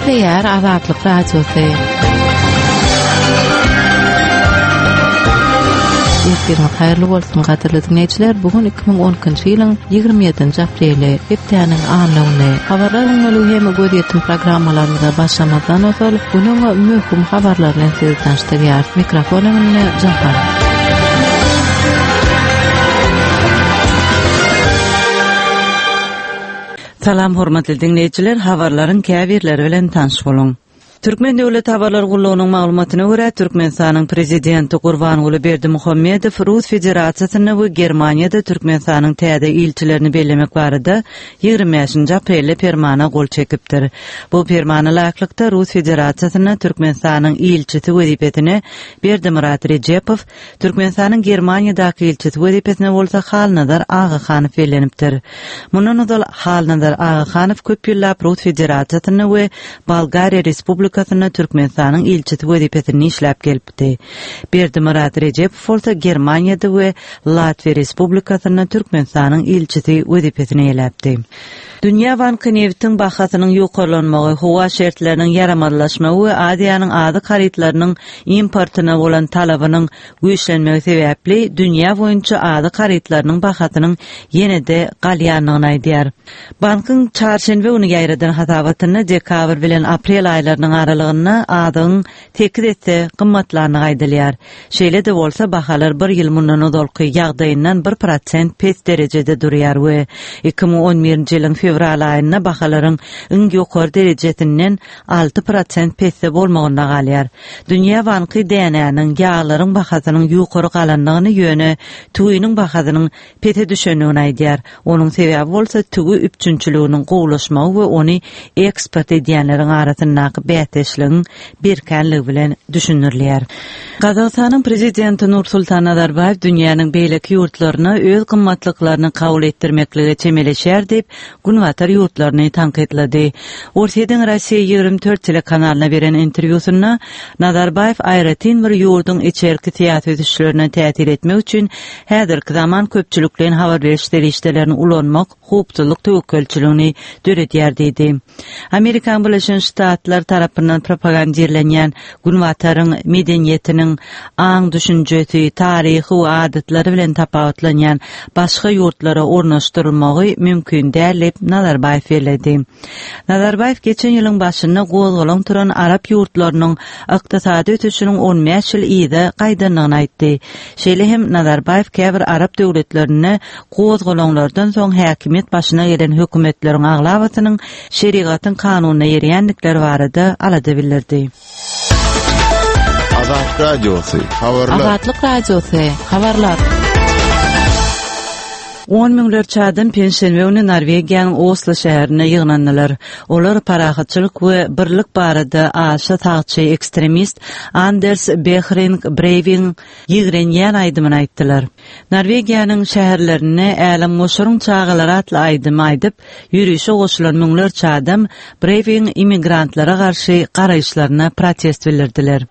Teýär Azatlyk Radiosu. Ýa-da haýrly bolsun gaderly dinleýijiler. Bugun 2010-njy ýylyň 27-nji apreli, hepdeniň anlygyny, habarlaryň hem göz ýetim programmalarynda başlamadan öňe bunyň möhüm habarlaryny size tanıştyrýar. Mikrofonuny Jahan. Salam hormatly dinleýijiler, habarlaryň käbirleri bilen tanış bolun. Türkmen Döwlet Habarlar Gullugynyň maglumatyna görä, Türkmenistanyň prezidenti Gurbanuly Berdimuhammedow Rus Federasiýasyna we Germaniýada Türkmenistanyň täze ilçilerini bellemek barada 25-nji aprelde permana gol çekipdir. Bu permana laýyklykda Rus Federasiýasyna Türkmenistanyň ilçisi wezipetine Berdimurat Rejepow, Türkmenistanyň Germaniýadaky ilçisi wezipetine bolsa Halnadar Agahanow bellenipdir. Mundan öňe Halnadar Agahanow köp ýyllap Rus Federasiýasyna we Bolgariýa Respublikasyna Türkmenistanyň ilçisi wezipetini işläp gelipdi. Berdimurat Rejepow bolsa Germaniýada we Latviýa Respublikasyna Türkmenistanyň ilçisi wezipetini eläpdi. Dünýä Banky neftiň bahasynyň ýokarlanmagy, howa şertleriniň ýaramadlaşmagy we Aziýanyň ady karytlarynyň importyna bolan talabynyň güýçlenmegi sebäpli dünýä boýunça ady karytlarynyň bahasynyň ýene-de galýanlygyny aýdýar. Bankyň çarşembe güni ýaýradan hasabatyny dekabr bilen aprel aýlarynyň aralygyna adyň tekid etse gymmatlanyny aýdylýar. Şeýle de bolsa bahalar bir ýyl mundan öňki ýagdaýyndan 1% pes derejede durýar we 2011-nji ýylyň fevral aýyna bahalaryň iň ýokary derejesinden 6% pesse bolmagyna galýar. Dünýä Banky dänäniň ýağlaryň bahasynyň ýokary galanlygyny ýöne tuýynyň bahasynyň pete düşenligini aýdýar. Onuň sebäbi bolsa tugy üpçünçiliginiň gowlaşmagy we ony eksport edýänleriň arasyndaky bäteşligiň berkenligi bilen düşünülýär. Gazagstanyň prezidenti Nursultan Nazarbayew dünýäniň beýleki ýurtlaryna öz gymmatlyklaryny kabul etdirmeklige çemeleşär diýip Gunwatar ýurtlaryny tanqidledi. Ortadan Russiýa 24 telekanalyna beren interwýusunda Nazarbayew aýratyn bir ýurdun içerki siýasat işlerini täsir etmek üçin häzirki zaman köpçülikden habar beriş derejelerini ulanmak hukukçylyk töwekelçiligini döredýär dedi. Amerikan Birleşen Ştatlar tarapyndan propagandalanýan Gunwataryň medeniýetiniň aň düşünjesi, taryhy we adatlary bilen tapawutlanýan başga ýurtlara ornaşdyrylmagy mümkin däl Nazarbayew beledi. Nazarbayew geçen ýylyň başynda gozgalan turan Arap ýurtlarynyň ykdysady ötüşiniň 15 ýyl ýyda gaýdanlygyny aýtdy. Şeýle hem Nazarbayew käbir Arap döwletlerine gozgalanlardan soň häkimet başyna gelen hökümetleriň aglabatynyň şeriatyň kanunyna ýerýänlikleri barada alada bildirdi. Azatlyk Radiosu, habarlar. Azatlyk Radiosu, habarlar. 10 miňler çadan pensiýa we Norwegiýanyň Oslo şäherine ýygnandylar. Olar parahatçylyk we birlik barada aşa tagçy ekstremist Anders Behring Breivik ýigrenýän aýdymyny aýtdylar. Norwegiýanyň şäherlerine älim moşuryň çağalary atly aýdym aýdyp, ýürüýüşe goşulan miňler çadam Breivik immigrantlara garşy garaýşlaryna protest bildirdiler.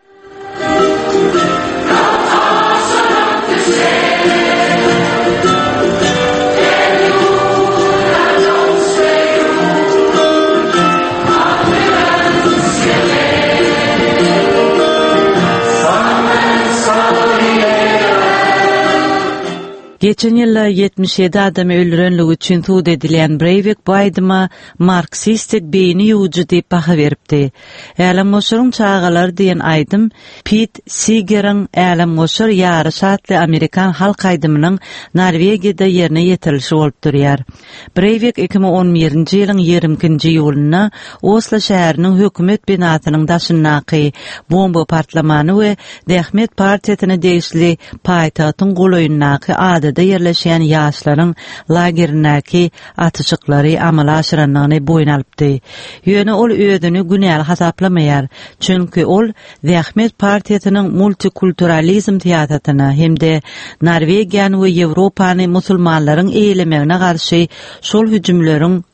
Geçen ýyla 77 adamy öldürenligi üçin tuğ edilen Breivik bu aýdyma marksistik beýni ýuwjy diýip baha beripdi. Älim moşuryň çağalar diýen aýdym Pete Seeger'iň Älim moşur ýary şatly Amerikan halk aýdymynyň Norwegiýada ýerine ýetirilişi bolup durýar. Breivik 2011-nji ýylyň 22-nji ýulyna Oslo şäheriniň hökümet binasynyň daşyndaky bomba partlamany we Dehmet partiýasyna degişli paýtagtyň golaýyndaky da yerleşen ýaşlaryň lagerindäki atyşyklary amala aşyranlygyny boyun alypdy. Ýöne ol özüni günäl hasaplamaýar, çünki ol Dehmet partiýasynyň multikulturalizm teatratyna hemde Norwegiýany we Ýewropany musulmanlaryň eýlemegine garşy şol hüjümleriň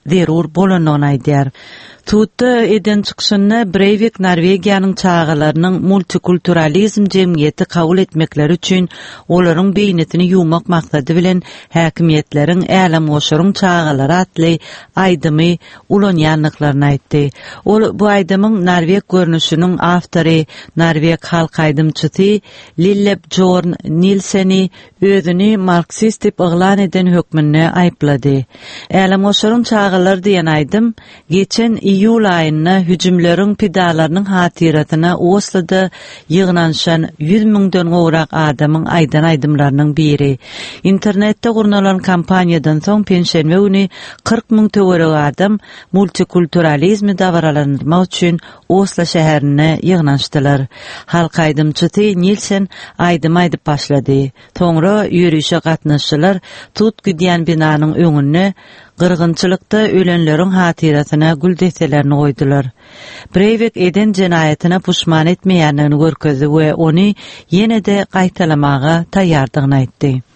zerur bolanyny aýdýar. Tutda eden çykyşyny Breivik Norwegiýanyň çağalarynyň multikulturalizm jemgyýeti kabul etmekleri üçin olaryň beýnetini ýuwmak maksady bilen häkimiýetleriň älam goşaryň çağalary atly aýdymy ulanýanlyklaryny aýtdy. Ol bu aýdymyň Norweg görnüşiniň awtory, Norweg halk aýdymçysy Lillep Jorn Nilseni özüni marksist dip yglan eden hökmünde aýplady. Älam goşaryň çağalary diýen aýdym geçen iyul aýyna hüjümleriň pidalarynyň hatiratyna Osloda ýygnanşan 100 000-den gowrak adamyň aýdan aýdymlarynyň biri. İnternetde gurnalan kampaniýadan soň penşenme güni 40 000 töwerek adam multikulturalizmi dawralandyrmak üçin Oslo şäherine ýygnanşdylar. Halk aýdymçysy Nilsen aýdym aýdyp başlady. Soňra ýürüýüşe gatnaşçylar tut gidýän binanyň öňüne gyrgynçylykda ölenleriň hatiratyna gül deselerini goýdular. Breivik eden jenaýatyna puşman etmeýänligini görkezdi we ony ýene-de gaýtalamaga taýýardygyny aýtdy.